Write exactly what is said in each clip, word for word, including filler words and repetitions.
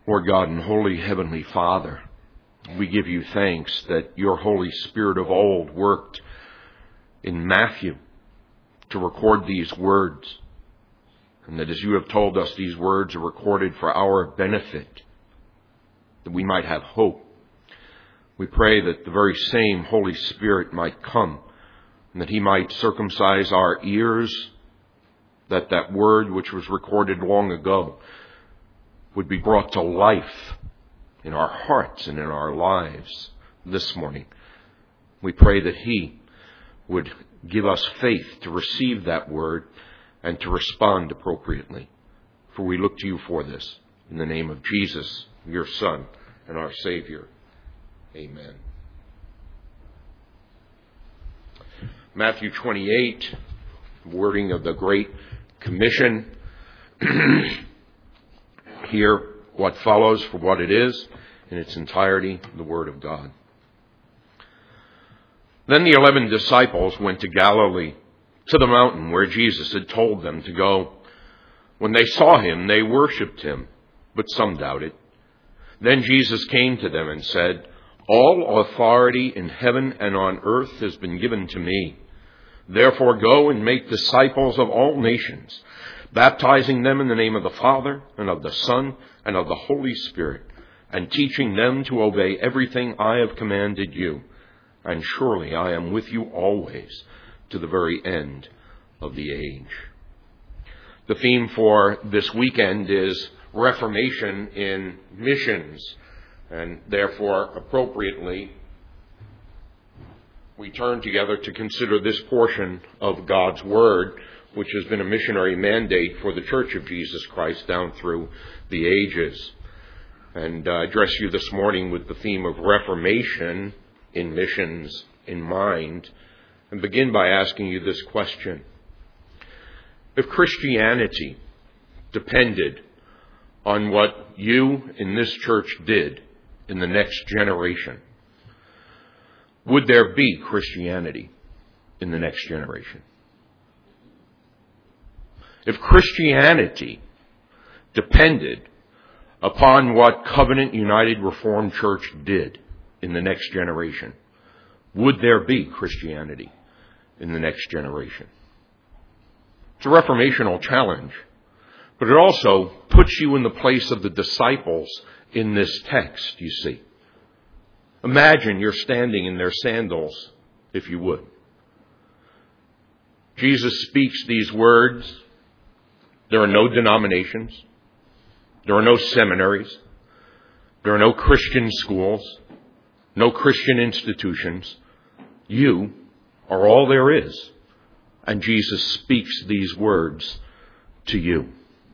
Lord God and Holy Heavenly Father, we give you thanks that your Holy Spirit of old worked in Matthew to record these words, and that as you have told us, these words are recorded for our benefit, that we might have hope. We pray that the very same Holy Spirit might come, and that he might circumcise our ears, that that word which was recorded long ago would be brought to life in our hearts and in our lives this morning. We pray that he would give us faith to receive that word and to respond appropriately. For we look to you for this. In the name of Jesus, your Son and our Savior. Amen. Matthew twenty-eight, wording of the Great Commission. Hear what follows for what it is, in its entirety, the Word of God. Then the eleven disciples went to Galilee, to the mountain where Jesus had told them to go. When they saw him, they worshipped him, but some doubted. Then Jesus came to them and said, "All authority in heaven and on earth has been given to me. Therefore go and make disciples of all nations, baptizing them in the name of the Father and of the Son and of the Holy Spirit, and teaching them to obey everything I have commanded you. And surely I am with you always, to the very end of the age." The theme for this weekend is Reformation in Missions. And therefore, appropriately, we turn together to consider this portion of God's Word, which has been a missionary mandate for the Church of Jesus Christ down through the ages. And I uh, address you this morning with the theme of Reformation in missions in mind, and begin by asking you this question. If Christianity depended on what you in this church did in the next generation, would there be Christianity in the next generation? If Christianity depended upon what Covenant United Reformed Church did in the next generation, would there be Christianity in the next generation? It's a reformational challenge, but it also puts you in the place of the disciples in this text, you see. Imagine you're standing in their sandals, if you would. Jesus speaks these words. There are no denominations. There are no seminaries. There are no Christian schools. No Christian institutions. You are all there is. And Jesus speaks these words to you,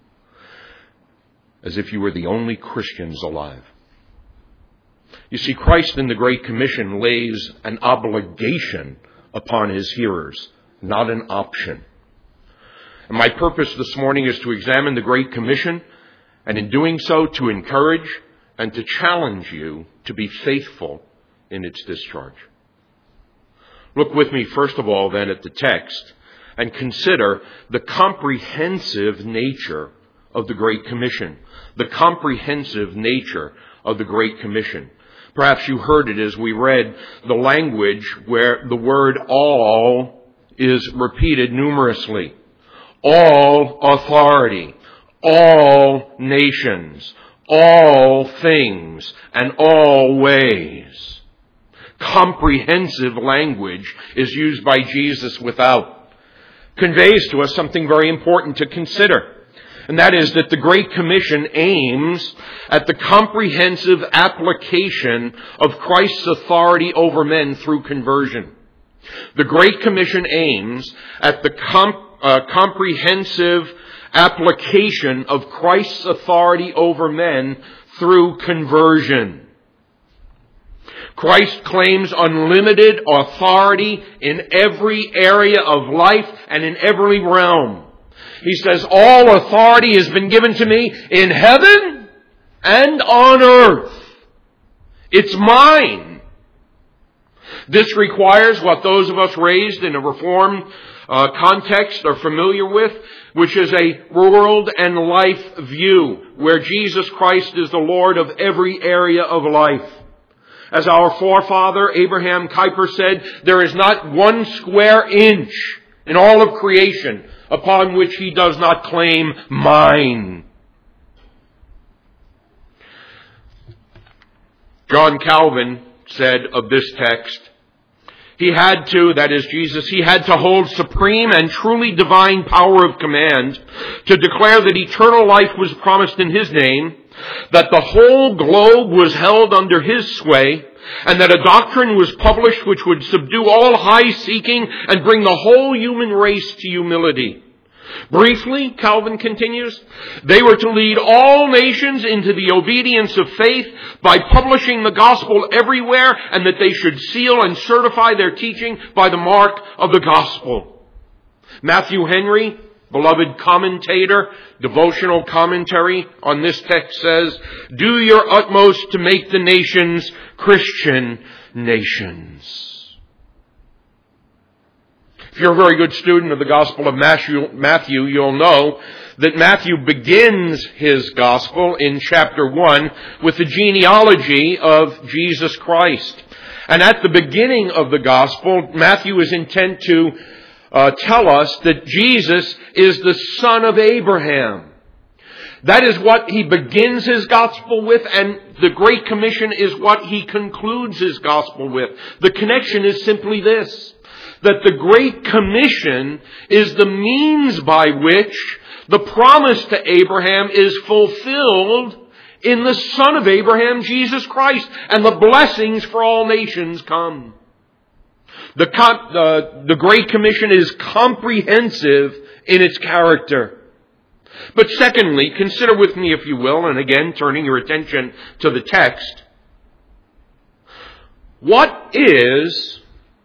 as if you were the only Christians alive. You see, Christ in the Great Commission lays an obligation upon his hearers, not an option. And my purpose this morning is to examine the Great Commission, and in doing so, to encourage and to challenge you to be faithful in its discharge. Look with me, first of all, then, at the text, and consider the comprehensive nature of the Great Commission. The comprehensive nature of the Great Commission. Perhaps you heard it as we read the language where the word all is repeated numerously. All authority, all nations, all things, and all ways. Comprehensive language is used by Jesus without. Conveys to us something very important to consider. And that is that the Great Commission aims at the comprehensive application of Christ's authority over men through conversion. The Great Commission aims at the comp, uh, comprehensive application of Christ's authority over men through conversion. Christ claims unlimited authority in every area of life and in every realm. He says, all authority has been given to me in heaven and on earth. It's mine. This requires what those of us raised in a Reformed uh, context are familiar with, which is a world and life view, where Jesus Christ is the Lord of every area of life. As our forefather Abraham Kuyper said, there is not one square inch in all of creation upon which he does not claim mine. John Calvin said of this text, he had to, that is Jesus, he had to hold supreme and truly divine power of command to declare that eternal life was promised in his name, that the whole globe was held under his sway, and that a doctrine was published which would subdue all high seeking and bring the whole human race to humility. Briefly, Calvin continues, they were to lead all nations into the obedience of faith by publishing the gospel everywhere, and that they should seal and certify their teaching by the mark of the gospel. Matthew Henry, beloved commentator, devotional commentary on this text says, do your utmost to make the nations Christian nations. If you're a very good student of the Gospel of Matthew, you'll know that Matthew begins his Gospel in chapter one with the genealogy of Jesus Christ. And at the beginning of the Gospel, Matthew is intent to uh, tell us that Jesus is the son of Abraham. That is what he begins his Gospel with, and the Great Commission is what he concludes his Gospel with. The connection is simply this, that the Great Commission is the means by which the promise to Abraham is fulfilled in the Son of Abraham, Jesus Christ, and the blessings for all nations come. The, the, the Great Commission is comprehensive in its character. But secondly, consider with me, if you will, and again, turning your attention to the text, what is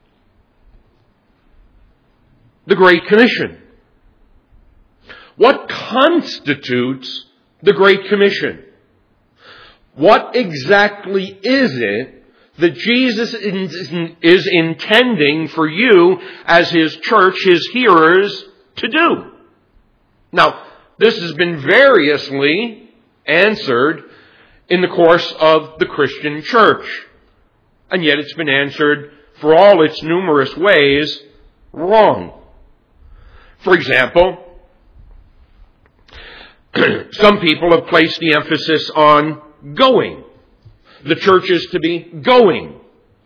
the Great Commission? What constitutes the Great Commission? What exactly is it that Jesus is intending for you as His church, His hearers, to do? Now, this has been variously answered in the course of the Christian church. And yet it's been answered, for all its numerous ways, wrong. For example, some people have placed the emphasis on going. The church is to be going.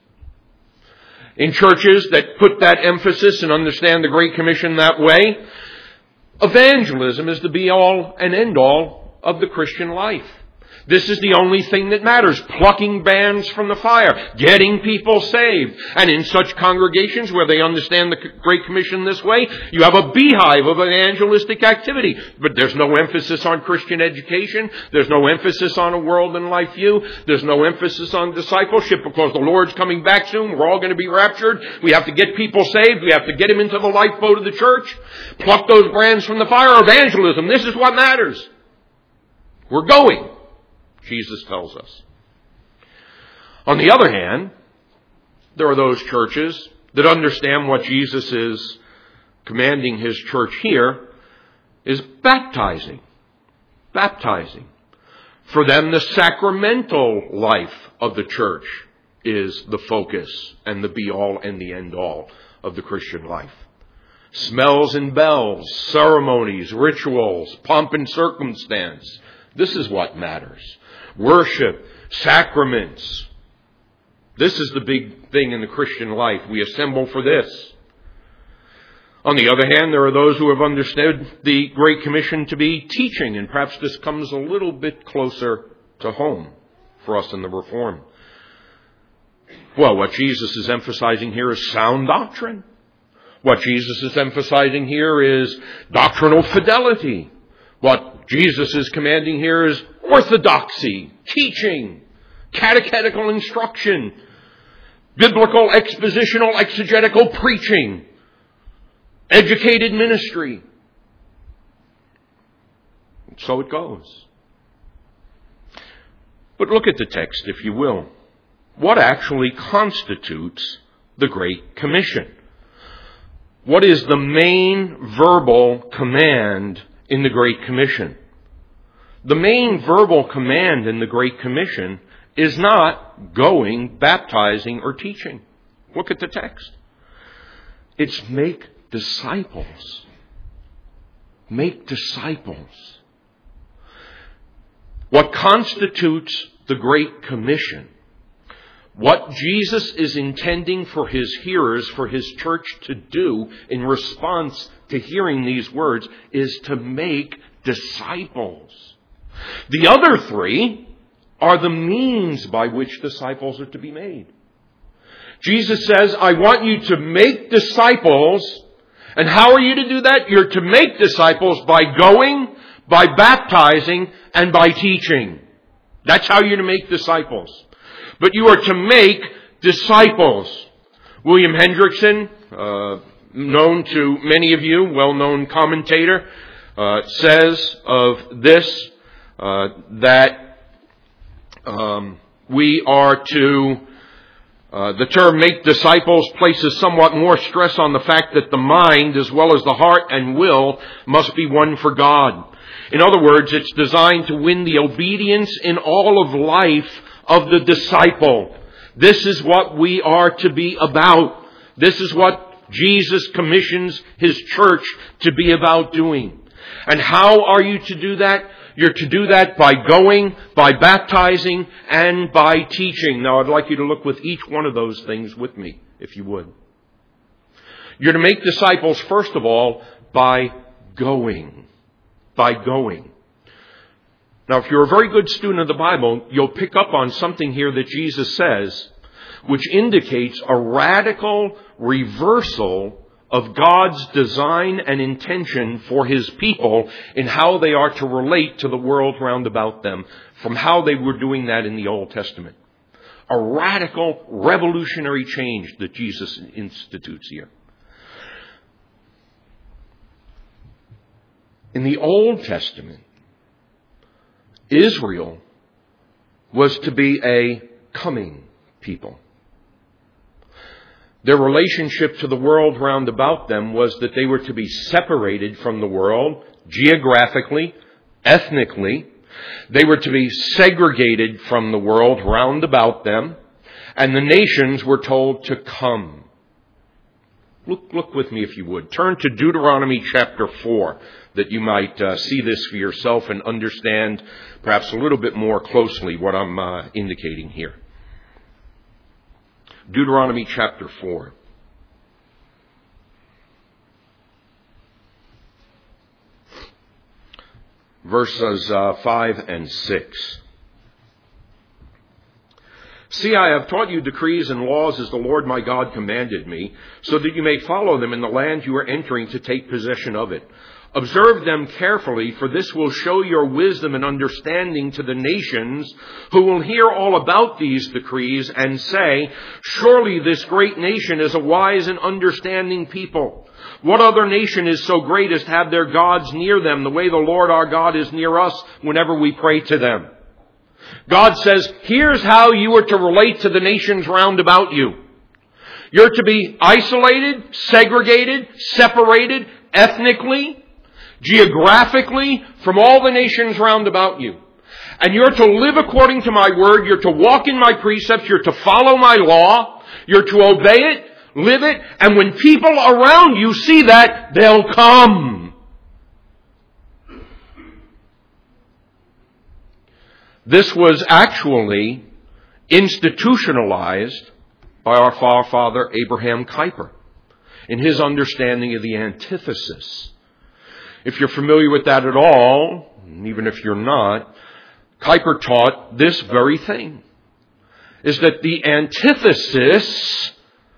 In churches that put that emphasis and understand the Great Commission that way, evangelism is the be-all and end-all of the Christian life. This is the only thing that matters. Plucking brands from the fire. Getting people saved. And in such congregations where they understand the Great Commission this way, you have a beehive of evangelistic activity. But there's no emphasis on Christian education. There's no emphasis on a world and life view. There's no emphasis on discipleship because the Lord's coming back soon. We're all going to be raptured. We have to get people saved. We have to get them into the lifeboat of the church. Pluck those brands from the fire. Evangelism. This is what matters. We're going, Jesus tells us. On the other hand, there are those churches that understand what Jesus is commanding His church here is baptizing. Baptizing. For them, the sacramental life of the church is the focus and the be-all and the end-all of the Christian life. Smells and bells, ceremonies, rituals, pomp and circumstance. This is what matters. Worship, sacraments. This is the big thing in the Christian life. We assemble for this. On the other hand, there are those who have understood the Great Commission to be teaching, and perhaps this comes a little bit closer to home for us in the Reform. Well, what Jesus is emphasizing here is sound doctrine. What Jesus is emphasizing here is doctrinal fidelity. What Jesus is commanding here is orthodoxy, teaching, catechetical instruction, biblical, expositional, exegetical preaching, educated ministry. And so it goes. But look at the text, if you will. What actually constitutes the Great Commission. What is the main verbal command in the Great Commission? The main verbal command in the Great Commission is not going, baptizing, or teaching. Look at the text. It's make disciples. Make disciples. What constitutes the Great Commission, what Jesus is intending for his hearers, for his church to do in response to hearing these words, is to make disciples. The other three are the means by which disciples are to be made. Jesus says, I want you to make disciples. And how are you to do that? You're to make disciples by going, by baptizing, and by teaching. That's how you're to make disciples. But you are to make disciples. William Hendrickson, uh, known to many of you, well-known commentator, uh, says of this uh, that um, we are to, uh, the term make disciples places somewhat more stress on the fact that the mind, as well as the heart and will, must be one for God. In other words, it's designed to win the obedience in all of life of the disciple. This is what we are to be about. This is what Jesus commissions his church to be about doing. And how are you to do that? You're to do that by going, by baptizing, and by teaching. Now, I'd like you to look with each one of those things with me, if you would. You're to make disciples, first of all, by going. By going. Now, if you're a very good student of the Bible, you'll pick up on something here that Jesus says, which indicates a radical reversal of God's design and intention for his people in how they are to relate to the world round about them, from how they were doing that in the Old Testament. A radical, revolutionary change that Jesus institutes here. In the Old Testament, Israel was to be a coming people. Their relationship to the world round about them was that they were to be separated from the world geographically, ethnically. They were to be segregated from the world round about them, and the nations were told to come. Look, look with me if you would. Turn to Deuteronomy chapter four, that you might uh, see this for yourself and understand perhaps a little bit more closely what I'm uh, indicating here. Deuteronomy chapter four. Verses uh, five and six. See, I have taught you decrees and laws as the Lord my God commanded me, so that you may follow them in the land you are entering to take possession of it. Observe them carefully, for this will show your wisdom and understanding to the nations, who will hear all about these decrees and say, surely this great nation is a wise and understanding people. What other nation is so great as to have their gods near them, the way the Lord our God is near us whenever we pray to them? God says, here's how you are to relate to the nations round about you. You're to be isolated, segregated, separated, ethnically, geographically, from all the nations round about you. And you're to live according to my word. You're to walk in my precepts. You're to follow my law. You're to obey it, live it. And when people around you see that, they'll come. This was actually institutionalized by our forefather Abraham Kuyper in his understanding of the antithesis. If you're familiar with that at all, even if you're not, Kuyper taught this very thing, is that the antithesis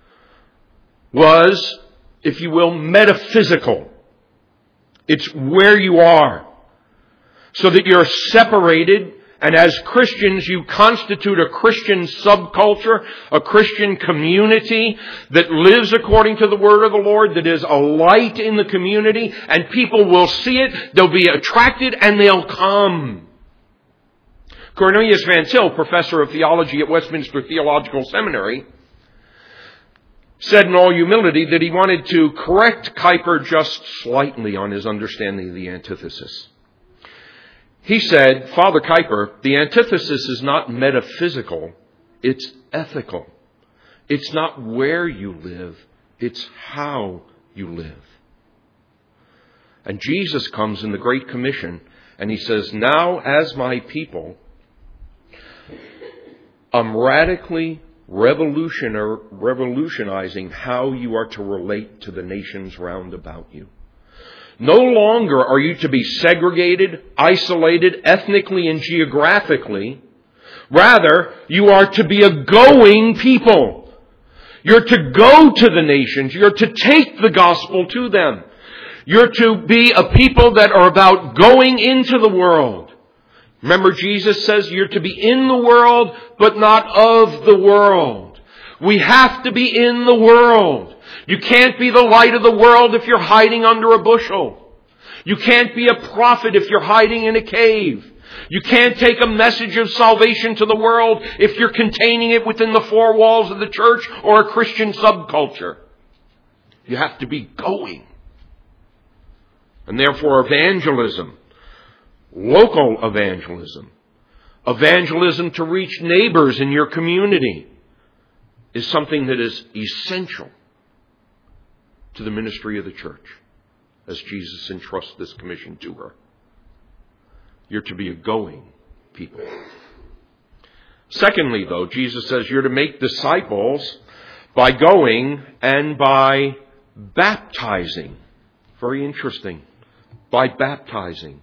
was, if you will, metaphysical. It's where you are, so that you're separated. And as Christians, you constitute a Christian subculture, a Christian community that lives according to the word of the Lord, that is a light in the community, and people will see it, they'll be attracted, and they'll come. Cornelius Van Til, professor of theology at Westminster Theological Seminary, said in all humility that he wanted to correct Kuyper just slightly on his understanding of the antithesis. He said, Father Kuyper, the antithesis is not metaphysical, it's ethical. It's not where you live, it's how you live. And Jesus comes in the Great Commission and he says, now as my people, I'm radically revolutionizing how you are to relate to the nations round about you. No longer are you to be segregated, isolated, ethnically and geographically. Rather, you are to be a going people. You're to go to the nations. You're to take the gospel to them. You're to be a people that are about going into the world. Remember, Jesus says you're to be in the world, but not of the world. We have to be in the world. You can't be the light of the world if you're hiding under a bushel. You can't be a prophet if you're hiding in a cave. You can't take a message of salvation to the world if you're containing it within the four walls of the church or a Christian subculture. You have to be going. And therefore evangelism, local evangelism, evangelism to reach neighbors in your community is something that is essential to the ministry of the church as Jesus entrusts this commission to her. You're to be a going people. Secondly, though, Jesus says you're to make disciples by going and by baptizing. Very interesting. By baptizing.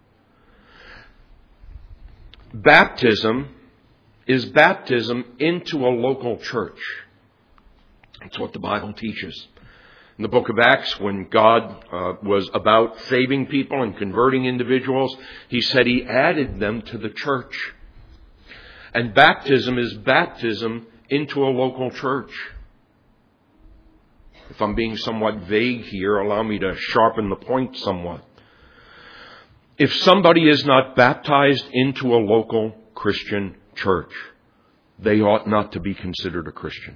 Baptism is baptism into a local church. That's what the Bible teaches. In the book of Acts, when God uh, was about saving people and converting individuals, He said He added them to the church. And baptism is baptism into a local church. If I'm being somewhat vague here, allow me to sharpen the point somewhat. If somebody is not baptized into a local Christian church, they ought not to be considered a Christian.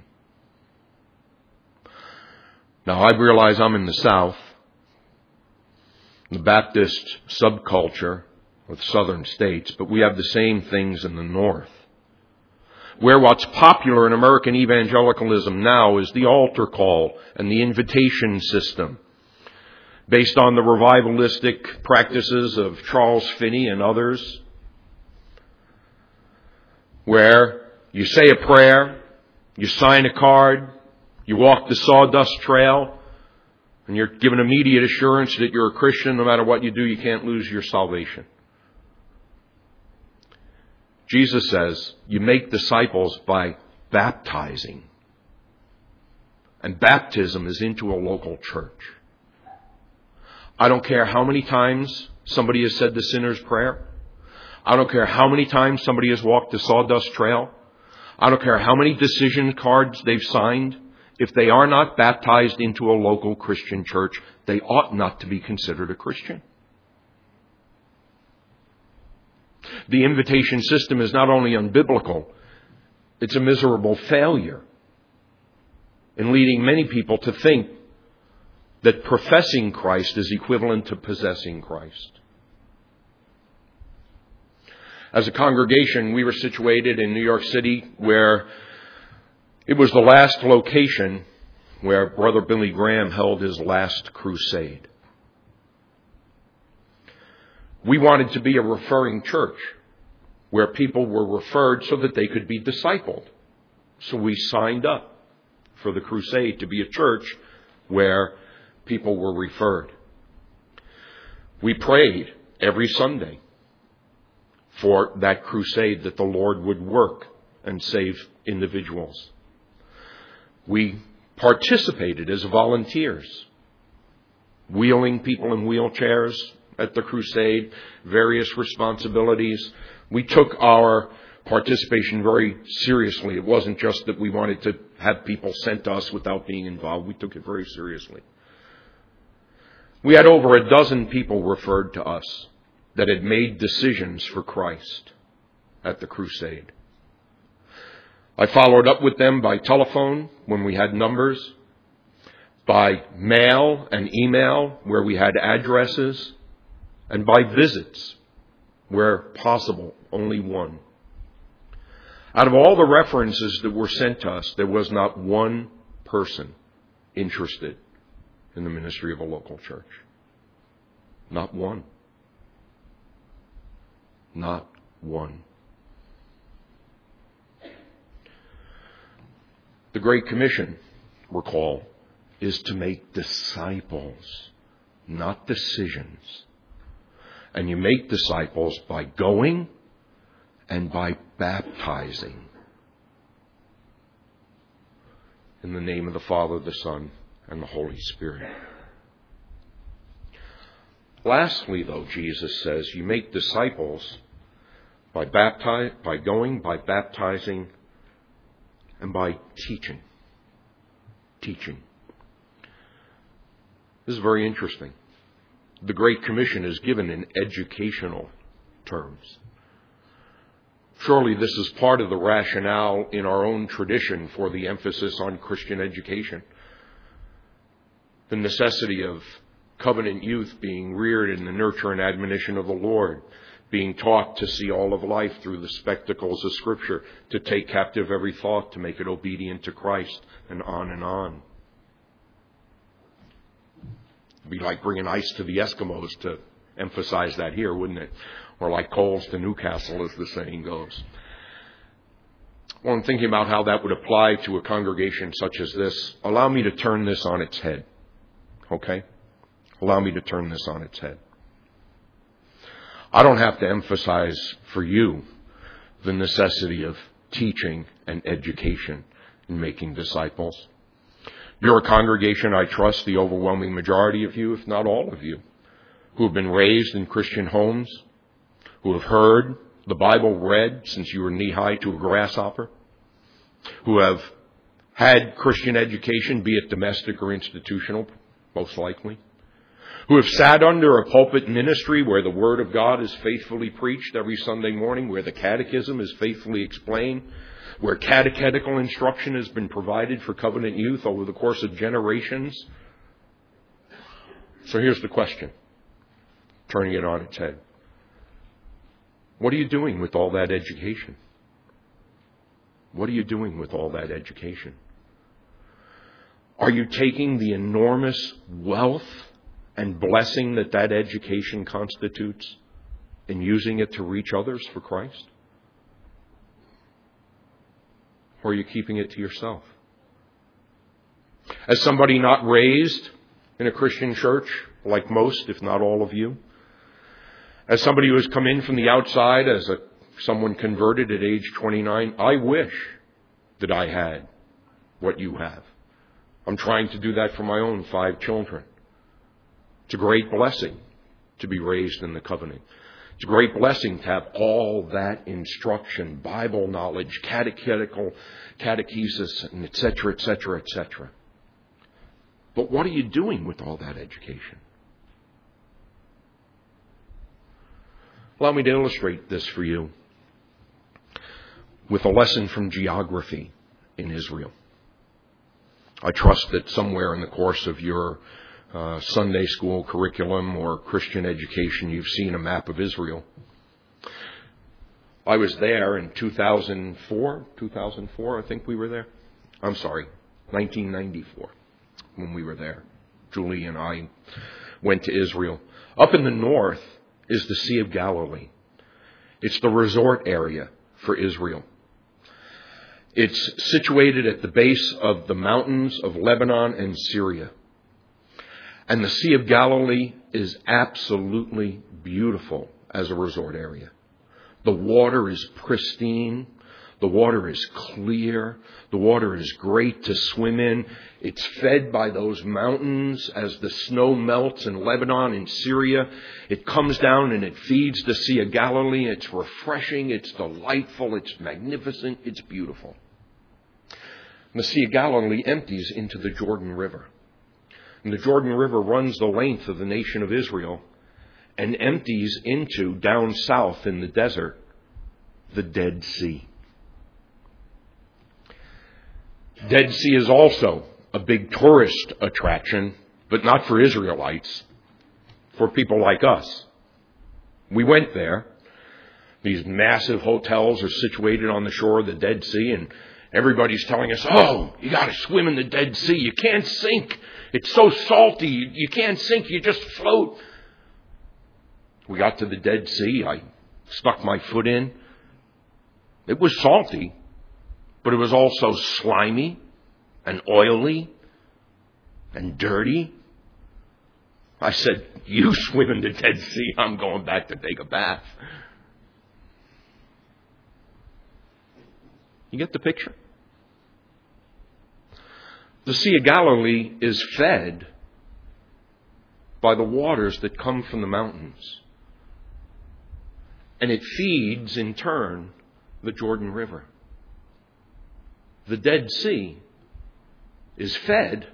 Now, I realize I'm in the South, the Baptist subculture of southern states, but we have the same things in the North, where what's popular in American evangelicalism now is the altar call and the invitation system, based on the revivalistic practices of Charles Finney and others, where you say a prayer, you sign a card, you walk the sawdust trail, and you're given immediate assurance that you're a Christian. No matter what you do, you can't lose your salvation. Jesus says you make disciples by baptizing. And baptism is into a local church. I don't care how many times somebody has said the sinner's prayer. I don't care how many times somebody has walked the sawdust trail. I don't care how many decision cards they've signed. If they are not baptized into a local Christian church, they ought not to be considered a Christian. The invitation system is not only unbiblical, it's a miserable failure in leading many people to think that professing Christ is equivalent to possessing Christ. As a congregation, we were situated in New York City, where it was the last location where Brother Billy Graham held his last crusade. We wanted to be a referring church where people were referred so that they could be discipled. So we signed up for the crusade to be a church where people were referred. We prayed every Sunday for that crusade, that the Lord would work and save individuals. We participated as volunteers, wheeling people in wheelchairs at the crusade, various responsibilities. We took our participation very seriously. It wasn't just that we wanted to have people sent to us without being involved. We took it very seriously. We had over a dozen people referred to us that had made decisions for Christ at the crusade. I followed up with them by telephone when we had numbers, by mail and email where we had addresses, and by visits where possible, only one. Out of all the references that were sent to us, there was not one person interested in the ministry of a local church. Not one. Not one. The Great Commission, recall, is to make disciples, not decisions. And you make disciples by going and by baptizing. In the name of the Father, the Son, and the Holy Spirit. Lastly, though, Jesus says, you make disciples by baptize, by going, by baptizing, and by teaching. Teaching. This is very interesting. The Great Commission is given in educational terms. Surely this is part of the rationale in our own tradition for the emphasis on Christian education. The necessity of covenant youth being reared in the nurture and admonition of the Lord, being taught to see all of life through the spectacles of Scripture, to take captive every thought, to make it obedient to Christ, and on and on. It'd be like bringing ice to the Eskimos to emphasize that here, wouldn't it? Or like coals to Newcastle, as the saying goes. Well, I'm thinking about how that would apply to a congregation such as this. Allow me to turn this on its head. Okay? Allow me to turn this on its head. I don't have to emphasize for you the necessity of teaching and education in making disciples. You're a congregation, I trust, the overwhelming majority of you, if not all of you, who have been raised in Christian homes, who have heard the Bible read since you were knee-high to a grasshopper, who have had Christian education, be it domestic or institutional, most likely, who have sat under a pulpit ministry where the Word of God is faithfully preached every Sunday morning, where the catechism is faithfully explained, where catechetical instruction has been provided for covenant youth over the course of generations. So here's the question, turning it on its head. What are you doing with all that education? What are you doing with all that education? Are you taking the enormous wealth and blessing that that education constitutes and using it to reach others for Christ? Or are you keeping it to yourself? As somebody not raised in a Christian church, like most, if not all of you, as somebody who has come in from the outside as a, someone converted at age twenty-nine, I wish that I had what you have. I'm trying to do that for my own five children. It's a great blessing to be raised in the covenant. It's a great blessing to have all that instruction, Bible knowledge, catechetical catechesis, and et cetera, et cetera, et cetera. But what are you doing with all that education? Allow me to illustrate this for you with a lesson from geography in Israel. I trust that somewhere in the course of your uh, Sunday school curriculum or Christian education, you've seen a map of Israel. I was there in two thousand four, two thousand four, I think we were there. I'm sorry, nineteen ninety-four, when we were there. Julie and I went to Israel. Up in the north is the Sea of Galilee. It's the resort area for Israel. It's situated at the base of the mountains of Lebanon and Syria. And the Sea of Galilee is absolutely beautiful as a resort area. The water is pristine. The water is clear. The water is great to swim in. It's fed by those mountains as the snow melts in Lebanon and Syria. It comes down and it feeds the Sea of Galilee. It's refreshing. It's delightful. It's magnificent. It's beautiful. And the Sea of Galilee empties into the Jordan River. And the Jordan River runs the length of the nation of Israel and empties into, down south in the desert, the Dead Sea. Dead Sea is also a big tourist attraction, but not for Israelites, for people like us. We went there. These massive hotels are situated on the shore of the Dead Sea, and everybody's telling us, oh, you got to swim in the Dead Sea. You can't sink. It's so salty. You can't sink. You just float. We got to the Dead Sea. I stuck my foot in. It was salty, but it was also slimy and oily and dirty. I said, you swim in the Dead Sea. I'm going back to take a bath. You get the picture? The Sea of Galilee is fed by the waters that come from the mountains. And it feeds, in turn, the Jordan River. The Dead Sea is fed,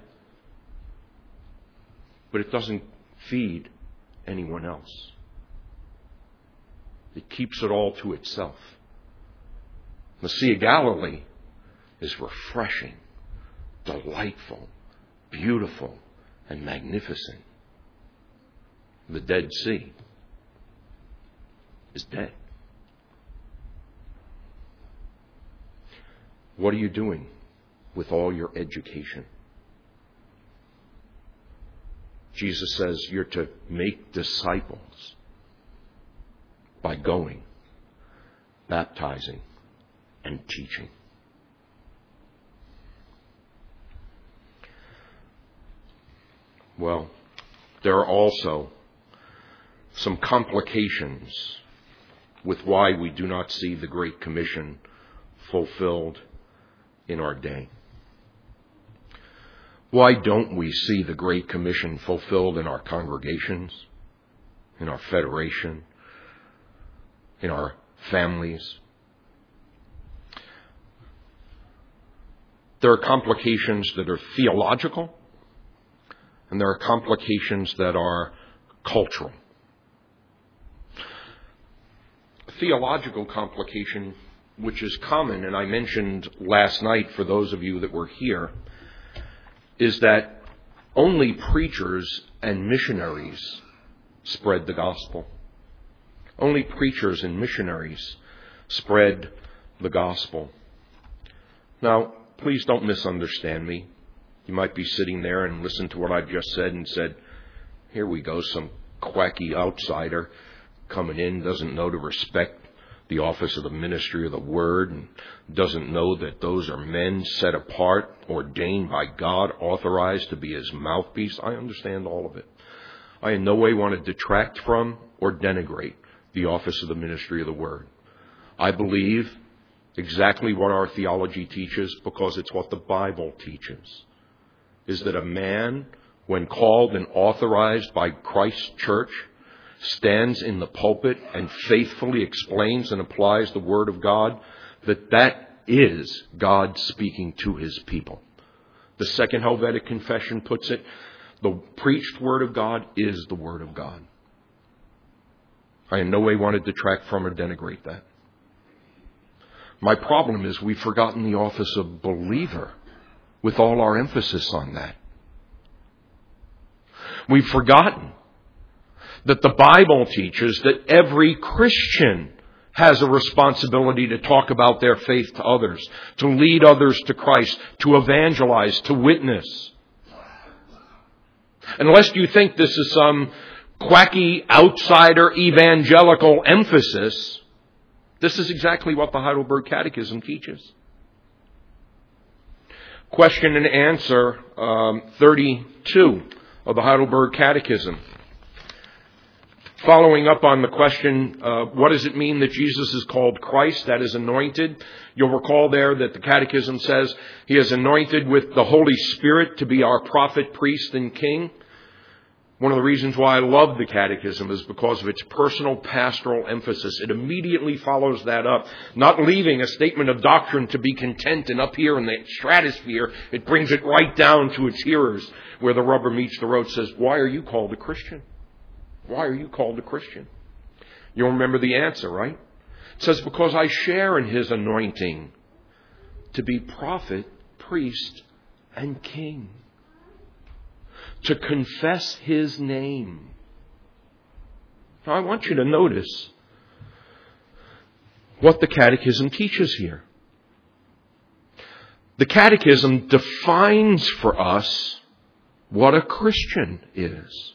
but it doesn't feed anyone else. It keeps it all to itself. The Sea of Galilee is refreshing, delightful, beautiful, and magnificent. The Dead Sea is dead. What are you doing with all your education? Jesus says you're to make disciples by going, baptizing, and teaching. Well, there are also some complications with why we do not see the Great Commission fulfilled in our day. Why don't we see the Great Commission fulfilled in our congregations, in our federation, in our families? There are complications that are theological, and there are complications that are cultural. A theological complication, which is common, and I mentioned last night for those of you that were here, is that only preachers and missionaries spread the gospel. Only preachers and missionaries spread the gospel. Now, please don't misunderstand me. You might be sitting there and listen to what I've just said and said, here we go, some quacky outsider coming in, doesn't know to respect the office of the ministry of the word, and doesn't know that those are men set apart, ordained by God, authorized to be his mouthpiece. I understand all of it. I in no way want to detract from or denigrate the office of the ministry of the word. I believe exactly what our theology teaches because it's what the Bible teaches, is that a man, when called and authorized by Christ's church, stands in the pulpit and faithfully explains and applies the Word of God, that that is God speaking to his people. The Second Helvetic Confession puts it, the preached Word of God is the Word of God. I in no way want to detract from or denigrate that. My problem is we've forgotten the office of believer with all our emphasis on that. We've forgotten that the Bible teaches that every Christian has a responsibility to talk about their faith to others, to lead others to Christ, to evangelize, to witness. Unless you think this is some quacky outsider evangelical emphasis, this is exactly what the Heidelberg Catechism teaches. Question and answer um, thirty-two of the Heidelberg Catechism. Following up on the question, uh, what does it mean that Jesus is called Christ, that is anointed? You'll recall there that the Catechism says he is anointed with the Holy Spirit to be our prophet, priest, and king. One of the reasons why I love the Catechism is because of its personal pastoral emphasis. It immediately follows that up, not leaving a statement of doctrine to be content and up here in the stratosphere. It brings it right down to its hearers where the rubber meets the road. It says, why are you called a Christian? Why are you called a Christian? You'll remember the answer, right? It says, because I share in his anointing to be prophet, priest and king. To confess His name. Now I want you to notice what the Catechism teaches here. The Catechism defines for us what a Christian is.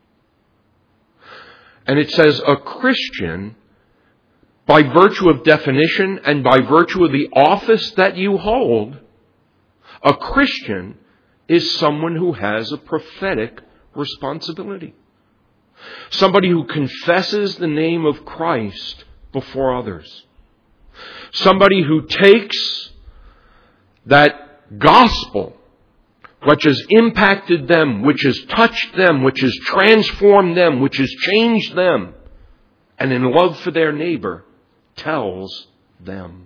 And it says a Christian, by virtue of definition and by virtue of the office that you hold, a Christian is someone who has a prophetic responsibility. Somebody who confesses the name of Christ before others. Somebody who takes that gospel which has impacted them, which has touched them, which has transformed them, which has changed them, and in love for their neighbor, tells them.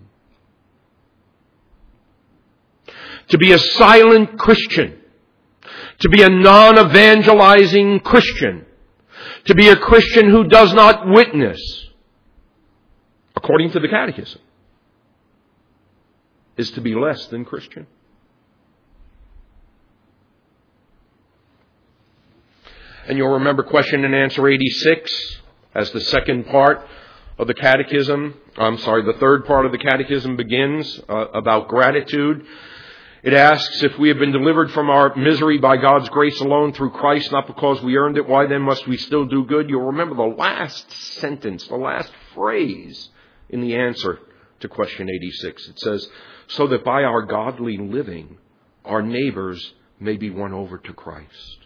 To be a silent Christian, to be a non-evangelizing Christian, to be a Christian who does not witness, according to the Catechism, is to be less than Christian. And you'll remember question and answer eighty-six as the second part of the Catechism. I'm sorry, the third part of the Catechism begins uh, about gratitude. It asks, if we have been delivered from our misery by God's grace alone through Christ, not because we earned it, why then must we still do good? You'll remember the last sentence, the last phrase in the answer to question eighty-six. It says, so that by our godly living, our neighbors may be won over to Christ.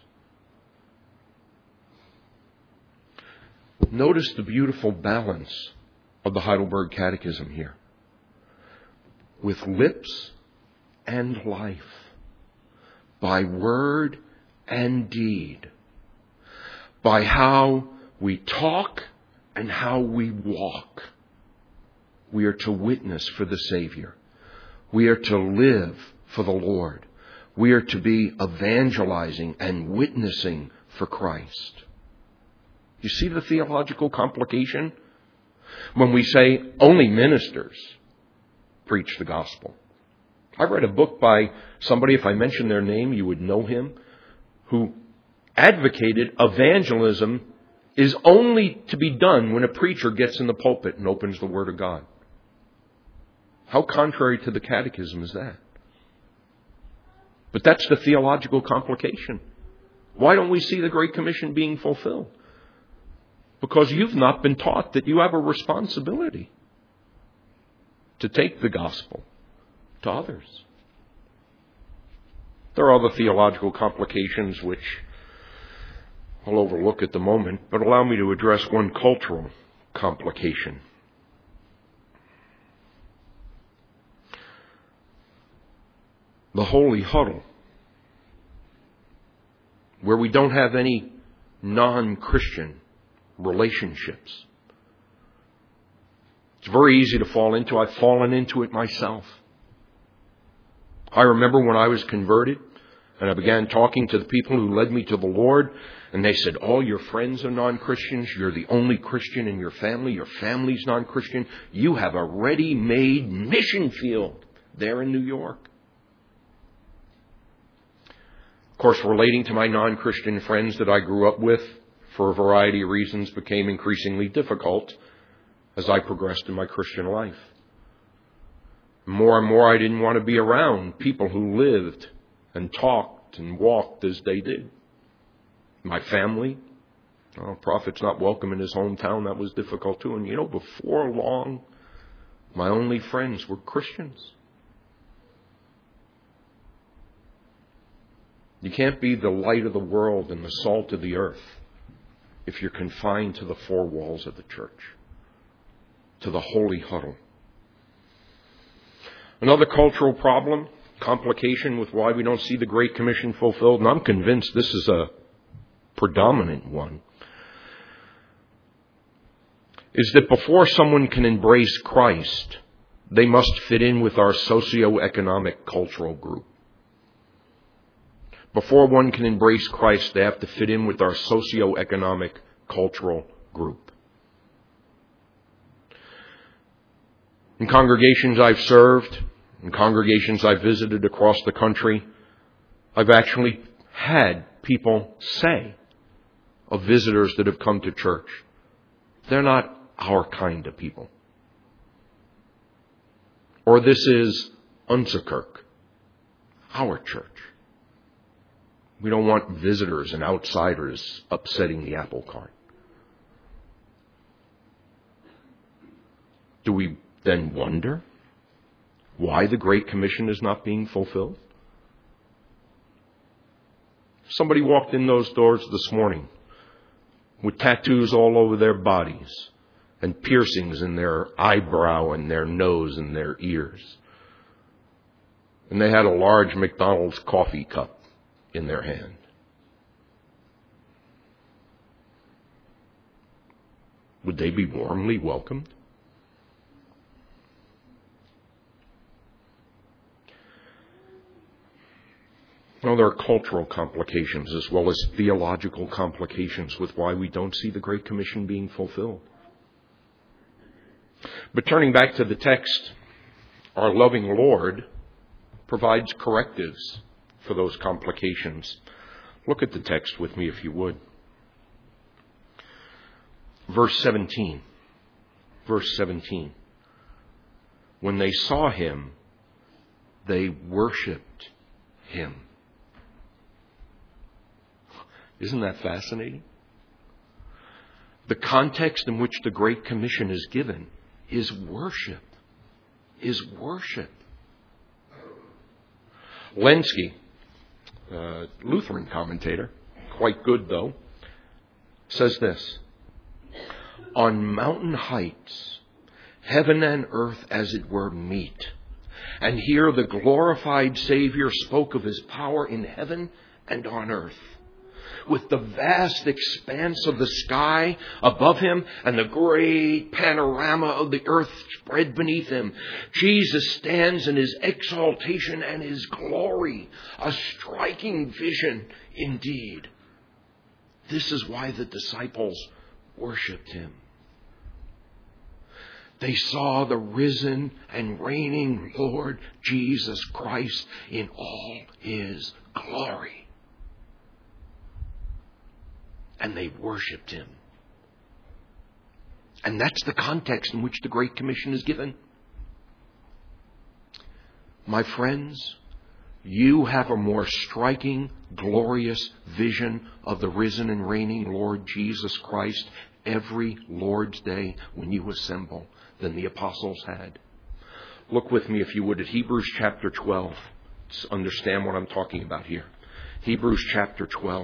Notice the beautiful balance of the Heidelberg Catechism here. With lips and life, by word and deed, by how we talk and how we walk, we are to witness for the Savior. We are to live for the Lord. We are to be evangelizing and witnessing for Christ. You see the theological complication? When we say only ministers preach the gospel. I read a book by somebody, if I mentioned their name, you would know him, who advocated evangelism is only to be done when a preacher gets in the pulpit and opens the Word of God. How contrary to the Catechism is that? But that's the theological complication. Why don't we see the Great Commission being fulfilled? Because you've not been taught that you have a responsibility to take the gospel to others. There are other theological complications which I'll overlook at the moment, but allow me to address one cultural complication. The holy huddle, where we don't have any non-Christian relationships. It's very easy to fall into. I've fallen into it myself. I remember when I was converted and I began talking to the people who led me to the Lord, and they said, all your friends are non-Christians. You're the only Christian in your family. Your family's non-Christian. You have a ready-made mission field there in New York. Of course, relating to my non-Christian friends that I grew up with, for a variety of reasons, became increasingly difficult as I progressed in my Christian life. More and more, I didn't want to be around people who lived and talked and walked as they did. My family, well, prophet's not welcome in his hometown. That was difficult too. And you know, before long, my only friends were Christians. You can't be the light of the world and the salt of the earth if you're confined to the four walls of the church, to the holy huddle. Another cultural problem, complication with why we don't see the Great Commission fulfilled, and I'm convinced this is a predominant one, is that before someone can embrace Christ, they must fit in with our socio-economic cultural group. Before one can embrace Christ, they have to fit in with our socio-economic cultural group. In congregations I've served, In congregations I've visited across the country, I've actually had people say of visitors that have come to church, they're not our kind of people. Or this is Unsekirk, our church. We don't want visitors and outsiders upsetting the apple cart. Do we then wonder why the Great Commission is not being fulfilled? Somebody walked in those doors this morning with tattoos all over their bodies and piercings in their eyebrow and their nose and their ears. And they had a large McDonald's coffee cup in their hand. Would they be warmly welcomed? Well, there are cultural complications as well as theological complications with why we don't see the Great Commission being fulfilled. But turning back to the text, our loving Lord provides correctives for those complications. Look at the text with me if you would. Verse seventeen. Verse seventeen. When they saw him, they worshipped him. Isn't that fascinating? The context in which the Great Commission is given is worship. Is worship. Lenski, uh, Lutheran commentator, quite good though, says this: on mountain heights, heaven and earth as it were meet, and here the glorified Savior spoke of his power in heaven and on earth. With the vast expanse of the sky above him and the great panorama of the earth spread beneath him, Jesus stands in his exaltation and his glory, a striking vision indeed. This is why the disciples worshipped him. They saw the risen and reigning Lord Jesus Christ in all his glory. And they worshipped him. And that's the context in which the Great Commission is given. My friends, you have a more striking, glorious vision of the risen and reigning Lord Jesus Christ every Lord's Day when you assemble than the apostles had. Look with me, if you would, at Hebrews chapter twelve. Let's understand what I'm talking about here. Hebrews chapter twelve.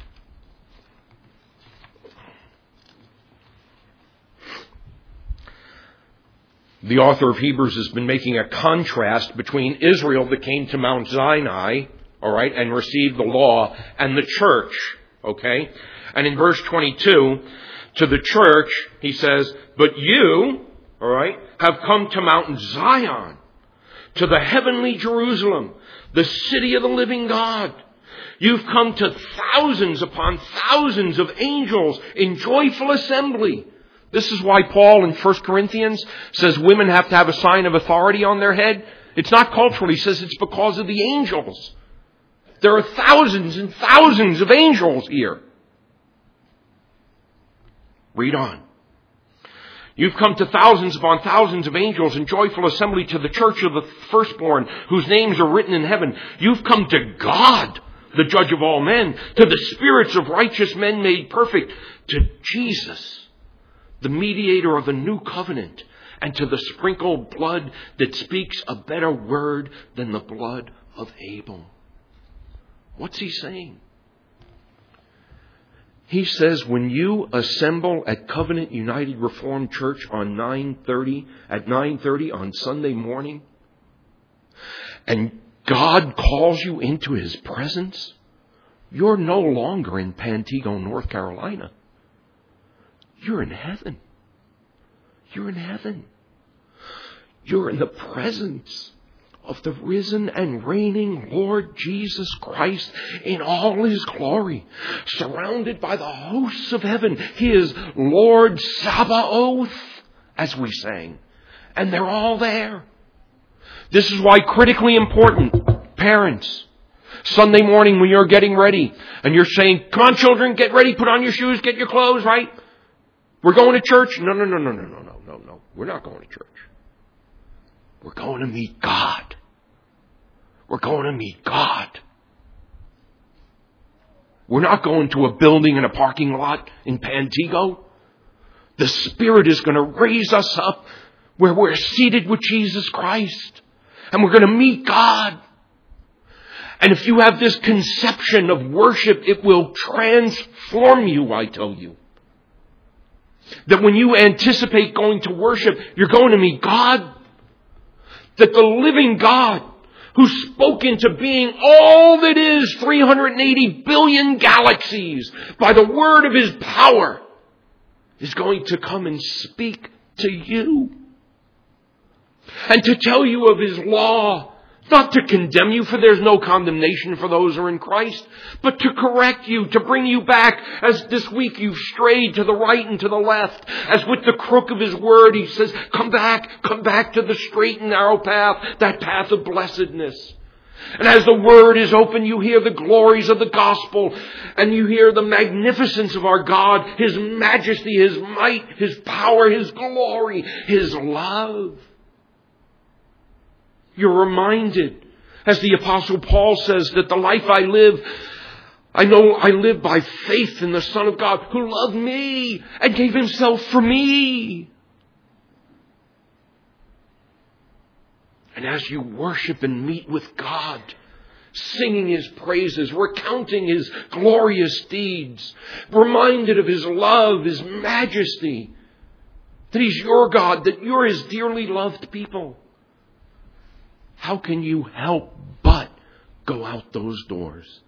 The author of Hebrews has been making a contrast between Israel that came to Mount Sinai, all right, and received the law, and the church, okay? And in verse twenty-two, to the church, he says, but you, all right, have come to Mount Zion, to the heavenly Jerusalem, the city of the living God. You've come to thousands upon thousands of angels in joyful assembly. This is why Paul in First Corinthians says women have to have a sign of authority on their head. It's not cultural. He says it's because of the angels. There are thousands and thousands of angels here. Read on. You've come to thousands upon thousands of angels in joyful assembly to the church of the firstborn whose names are written in heaven. You've come to God, the judge of all men, to the spirits of righteous men made perfect, to Jesus, the mediator of a new covenant, and to the sprinkled blood that speaks a better word than the blood of Abel. What's he saying? He says when you assemble at Covenant United Reformed Church on nine thirty, at nine thirty on Sunday morning, and God calls you into his presence, you're no longer in Pantego, North Carolina. You're in heaven. You're in heaven. You're in the presence of the risen and reigning Lord Jesus Christ in all his glory, surrounded by the hosts of heaven. He is Lord Sabaoth, as we sang. And they're all there. This is why critically important, parents, Sunday morning when you're getting ready and you're saying, come on children, get ready, put on your shoes, get your clothes, right? We're going to church. No, no, no, no, no, no, no, no, no. We're not going to church. We're going to meet God. We're going to meet God. We're not going to a building in a parking lot in Pantego. The Spirit is going to raise us up where we're seated with Jesus Christ. And we're going to meet God. And if you have this conception of worship, it will transform you, I tell you. That when you anticipate going to worship, you're going to meet God. That the living God, who spoke into being all that is three hundred eighty billion galaxies by the word of His power, is going to come and speak to you. And to tell you of His law, not to condemn you, for there's no condemnation for those who are in Christ, but to correct you, to bring you back, as this week you've strayed to the right and to the left, as with the crook of His word He says, come back, come back to the straight and narrow path, that path of blessedness. And as the word is open, you hear the glories of the gospel, and you hear the magnificence of our God, His majesty, His might, His power, His glory, His love. You're reminded, as the Apostle Paul says, that the life I live, I know I live by faith in the Son of God who loved me and gave Himself for me. And as you worship and meet with God, singing His praises, recounting His glorious deeds, reminded of His love, His majesty, that He's your God, that you're His dearly loved people, how can you help but go out those doors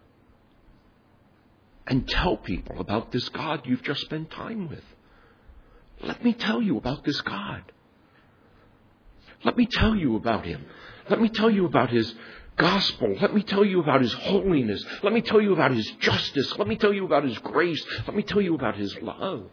and tell people about this God you've just spent time with? Let me tell you about this God. Let me tell you about Him. Let me tell you about His gospel. Let me tell you about His holiness. Let me tell you about His justice. Let me tell you about His grace. Let me tell you about His love.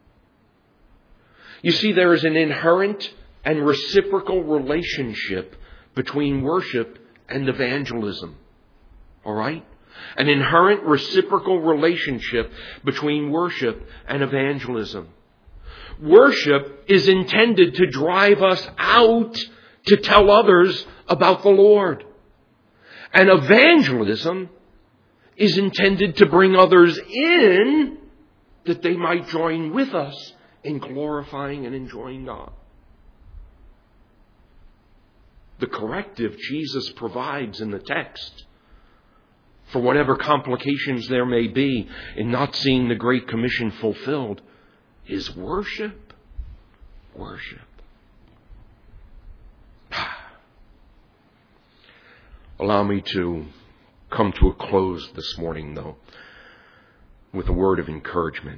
You see, there is an inherent and reciprocal relationship between worship and evangelism. All right? An inherent reciprocal relationship between worship and evangelism. Worship is intended to drive us out to tell others about the Lord. And evangelism is intended to bring others in that they might join with us in glorifying and enjoying God. The corrective Jesus provides in the text for whatever complications there may be in not seeing the Great Commission fulfilled is worship. Worship. Allow me to come to a close this morning, though, with a word of encouragement.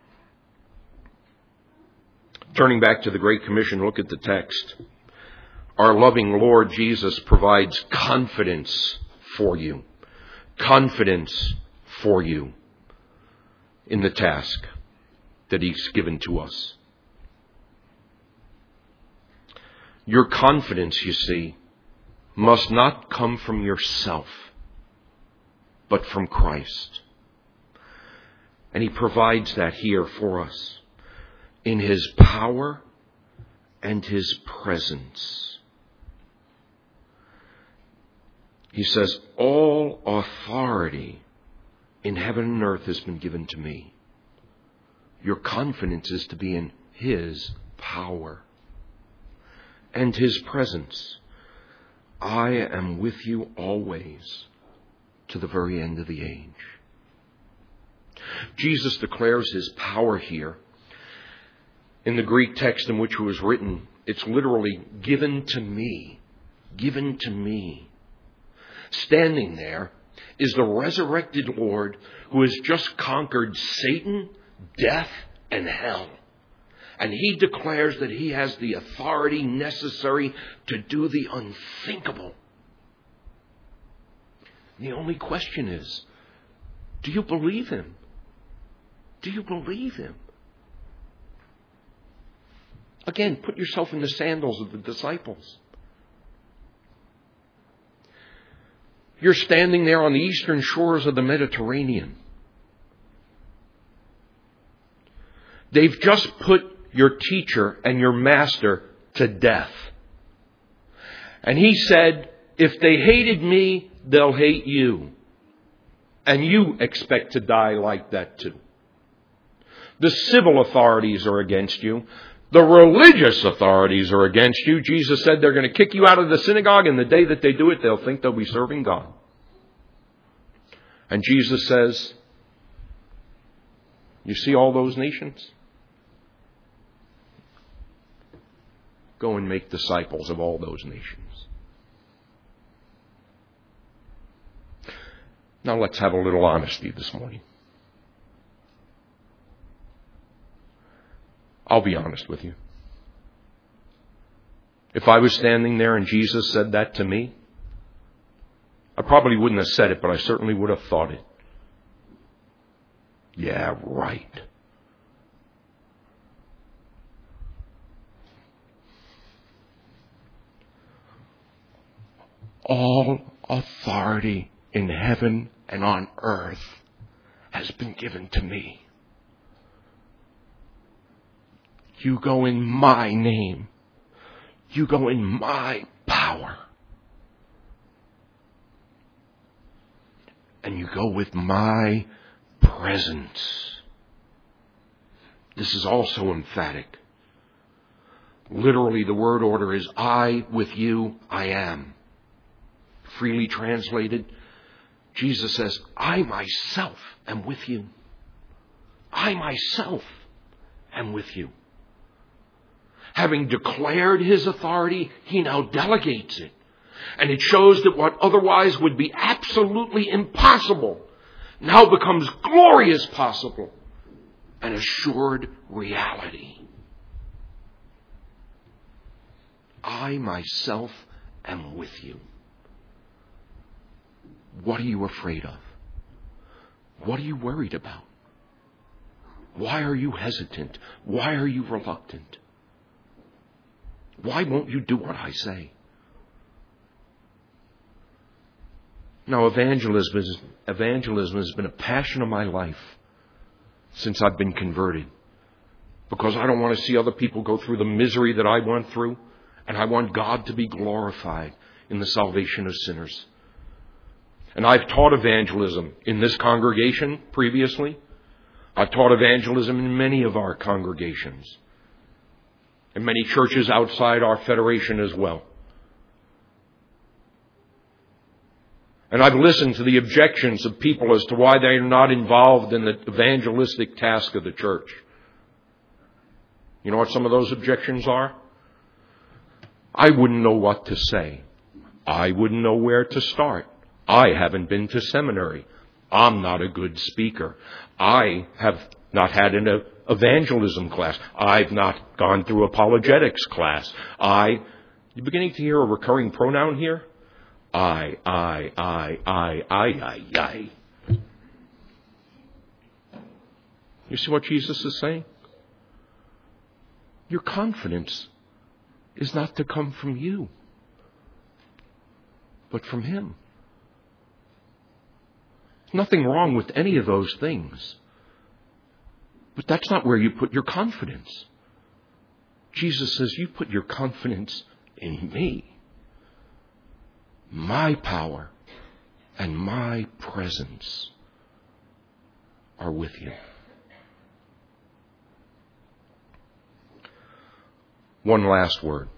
Turning back to the Great Commission, look at the text. Our loving Lord Jesus provides confidence for you. Confidence for you in the task that He's given to us. Your confidence, you see, must not come from yourself, but from Christ. And He provides that here for us in His power and His presence. He says, all authority in heaven and earth has been given to me. Your confidence is to be in His power and His presence. I am with you always to the very end of the age. Jesus declares His power here. In the Greek text in which it was written, it's literally given to me. Given to me. Standing there is the resurrected Lord who has just conquered Satan, death, and hell. And He declares that He has the authority necessary to do the unthinkable. The only question is, do you believe Him? Do you believe Him? Again, put yourself in the sandals of the disciples. You're standing there on the eastern shores of the Mediterranean. They've just put your teacher and your master to death. And he said, if they hated me, they'll hate you. And you expect to die like that too. The civil authorities are against you. The religious authorities are against you. Jesus said they're going to kick you out of the synagogue, and the day that they do it, they'll think they'll be serving God. And Jesus says, you see all those nations? Go and make disciples of all those nations. Now let's have a little honesty this morning. I'll be honest with you. If I was standing there and Jesus said that to me, I probably wouldn't have said it, but I certainly would have thought it. Yeah, right. All authority in heaven and on earth has been given to me. You go in my name. You go in my power. And you go with my presence. This is also emphatic. Literally, the word order is, I with you, I am. Freely translated, Jesus says, I myself am with you. I myself am with you. Having declared his authority, he now delegates it. And it shows that what otherwise would be absolutely impossible now becomes glorious possible and assured reality. I myself am with you. What are you afraid of? What are you worried about? Why are you hesitant? Why are you reluctant? Why won't you do what I say? Now, evangelism, is, evangelism has been a passion of my life since I've been converted. Because I don't want to see other people go through the misery that I went through. And I want God to be glorified in the salvation of sinners. And I've taught evangelism in this congregation previously. I've taught evangelism in many of our congregations. And many churches outside our federation as well. And I've listened to the objections of people as to why they are not involved in the evangelistic task of the church. You know what some of those objections are? I wouldn't know what to say. I wouldn't know where to start. I haven't been to seminary. I'm not a good speaker. I have not had an evangelism class. I've not gone through apologetics class. I, you're beginning to hear a recurring pronoun here? I, I, I, I, I, I, I. You see what Jesus is saying? Your confidence is not to come from you, but from Him. Nothing wrong with any of those things. But that's not where you put your confidence. Jesus says, you put your confidence in me, my power and my presence are with you. One last word.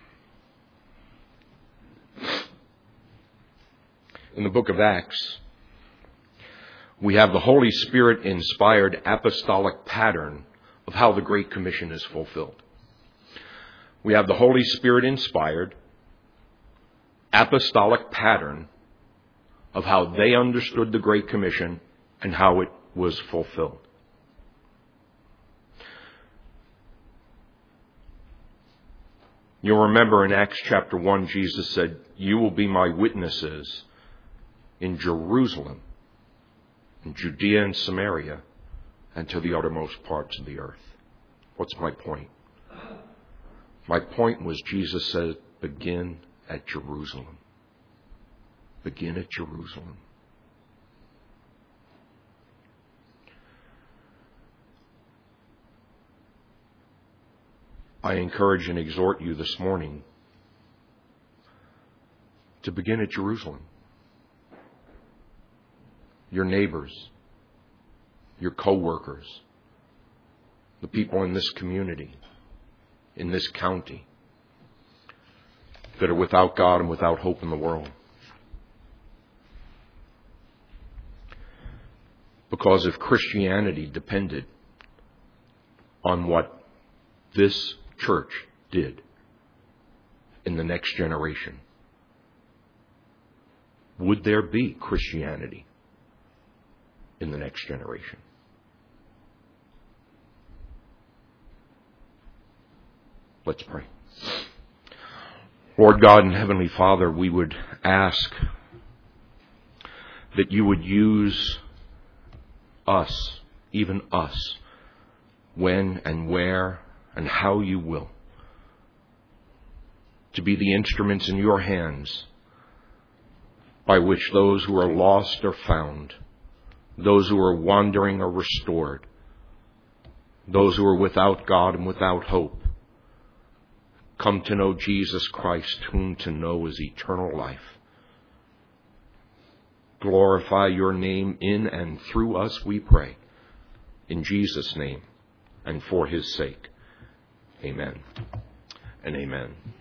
In the book of Acts, we have the Holy Spirit inspired apostolic pattern of how the Great Commission is fulfilled. We have the Holy Spirit inspired apostolic pattern of how they understood the Great Commission and how it was fulfilled. You'll remember in Acts chapter one, Jesus said, you will be my witnesses in Jerusalem, in Judea and Samaria, and to the uttermost parts of the earth. What's my point? My point was Jesus said, begin at Jerusalem. begin at Jerusalem. I encourage and exhort you this morning to begin at Jerusalem. Your neighbors, your co-workers, the people in this community, in this county, that are without God and without hope in the world. Because if Christianity depended on what this church did in the next generation, would there be Christianity in the next generation? Let's pray. Lord God and Heavenly Father, we would ask that you would use us, even us, when and where and how you will, to be the instruments in your hands by which those who are lost are found, those who are wandering are restored, those who are without God and without hope come to know Jesus Christ, whom to know is eternal life. Glorify your name in and through us, we pray. In Jesus' name and for his sake. Amen and amen.